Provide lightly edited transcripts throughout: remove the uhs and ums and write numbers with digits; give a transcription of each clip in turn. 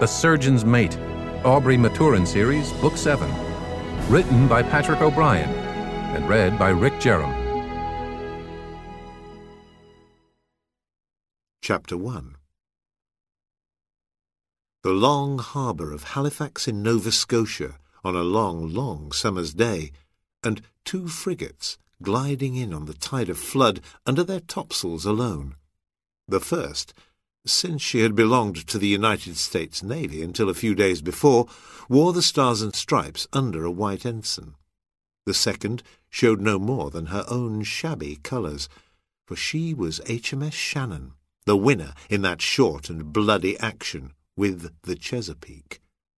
A Surgeon's Mate, Aubrey Maturin series, Book 7. Written by Patrick O'Brien and read by Rick Jerram. Chapter 1. The long harbour of Halifax in Nova Scotia on a long summer's day, and 2 frigates gliding in on the tide of flood under their topsails alone. The first, since she had belonged to the United States Navy until a few days before, wore the stars and stripes under a white ensign. The second showed no more than her own shabby colours, for she was HMS Shannon, the winner in that short and bloody action with the Chesapeake.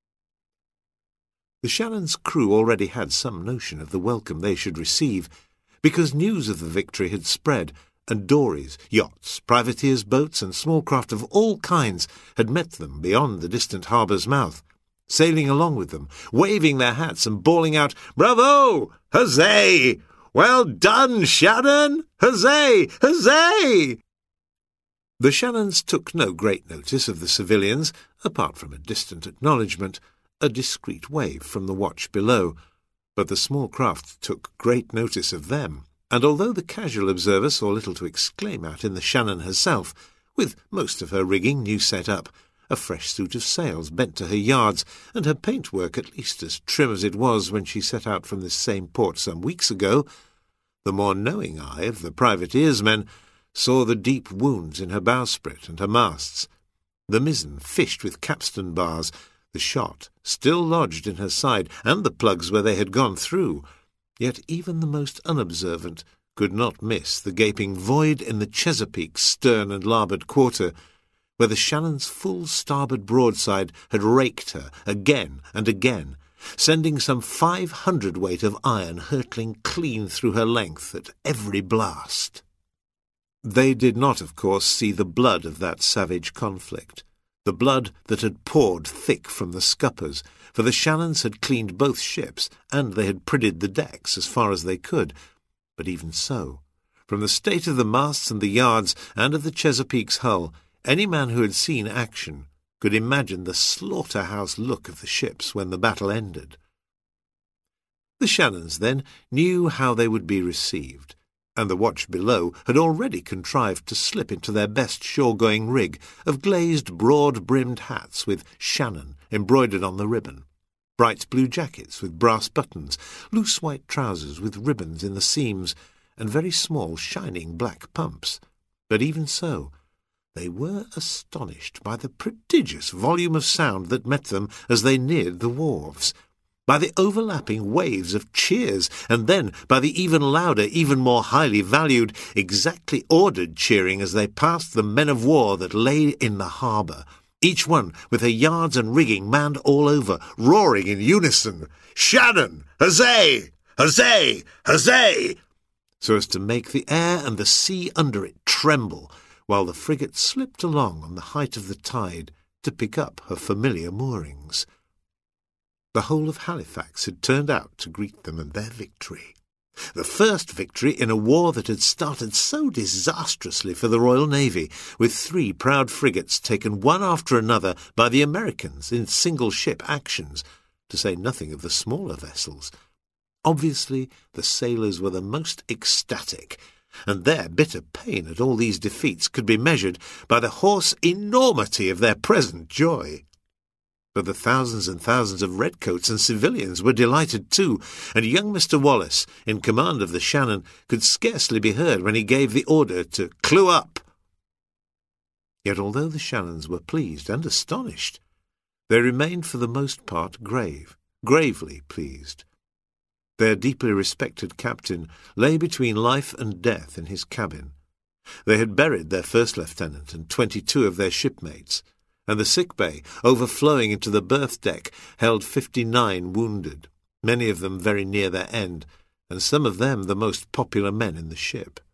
The Shannon's crew already had some notion of the welcome they should receive, because news of the victory had spread, and dories, yachts, privateers' boats, and small craft of all kinds had met them beyond the distant harbour's mouth, sailing along with them, waving their hats and bawling out, "Bravo! Huzzay! Well done, Shannon! Huzzay! Huzzay!" The Shannons took no great notice of the civilians, apart from a distant acknowledgment, a discreet wave from the watch below, but the small craft took great notice of them, and although the casual observer saw little to exclaim at in the Shannon herself, with most of her rigging new set up, a fresh suit of sails bent to her yards, and her paintwork at least as trim as it was when she set out from this same port some weeks ago, the more knowing eye of the privateersmen saw the deep wounds in her bowsprit and her masts, the mizzen fished with capstan bars, the shot still lodged in her side, and the plugs where they had gone through. Yet even the most unobservant could not miss the gaping void in the Chesapeake's stern and larboard quarter, where the Shannon's full starboard broadside had raked her again and again, sending some 500 weight of iron hurtling clean through her length at every blast. They did not, of course, see the blood of that savage conflict, the blood that had poured thick from the scuppers, for the Shannons had cleaned both ships, and they had pridded the decks as far as they could. But even so, from the state of the masts and the yards, and of the Chesapeake's hull, any man who had seen action could imagine the slaughterhouse look of the ships when the battle ended. The Shannons, then, knew how they would be received, and the watch below had already contrived to slip into their best shore-going rig of glazed, broad-brimmed hats with Shannon embroidered on the ribbon, bright blue jackets with brass buttons, loose white trousers with ribbons in the seams, and very small, shining black pumps. But even so, they were astonished by the prodigious volume of sound that met them as they neared the wharves, by the overlapping waves of cheers, and then by the even louder, even more highly valued, exactly ordered cheering as they passed the men-of-war that lay in the harbour, each one with her yards and rigging manned all over, roaring in unison, "Shannon! Huzzay! Huzzay! Huzzay!" so as to make the air and the sea under it tremble, while the frigate slipped along on the height of the tide to pick up her familiar moorings. The whole of Halifax had turned out to greet them and their victory. The first victory in a war that had started so disastrously for the Royal Navy, with 3 proud frigates taken one after another by the Americans in single-ship actions, to say nothing of the smaller vessels. Obviously, the sailors were the most ecstatic, and their bitter pain at all these defeats could be measured by the hoarse enormity of their present joy. But the thousands and thousands of redcoats and civilians were delighted too, and young Mr. Wallace, in command of the Shannon, could scarcely be heard when he gave the order to "clew up." Yet although the Shannons were pleased and astonished, they remained for the most part gravely pleased. Their deeply respected captain lay between life and death in his cabin. They had buried their first lieutenant and 22 of their shipmates, and the sick bay, overflowing into the berth deck, held 59 wounded, many of them very near their end, and some of them the most popular men in the ship.